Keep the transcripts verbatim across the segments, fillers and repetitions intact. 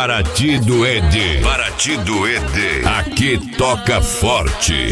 Paraty do E D. Paraty do E D. Aqui toca forte.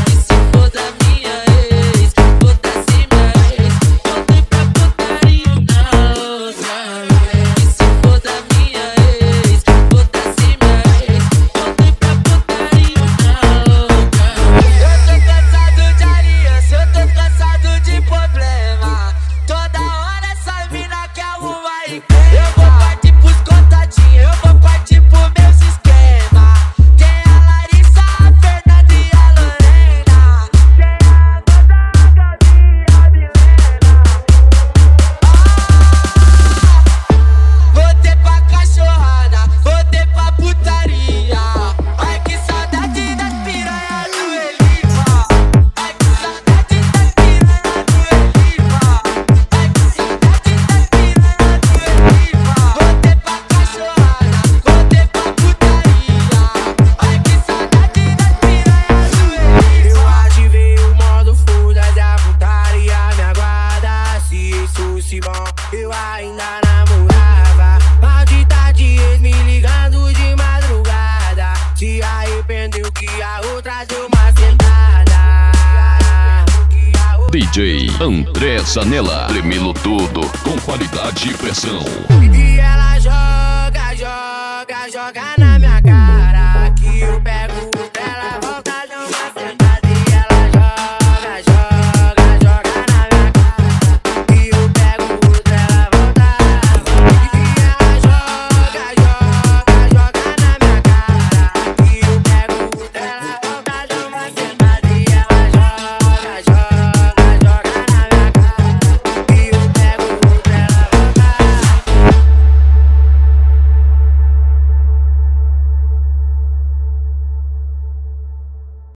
Eu ainda namorava, maldita de ex me ligando de madrugada. Se arrependeu que a outra deu uma sentada. D J André Zanella, tremendo tudo com qualidade e pressão. E ela joga, joga, joga na minha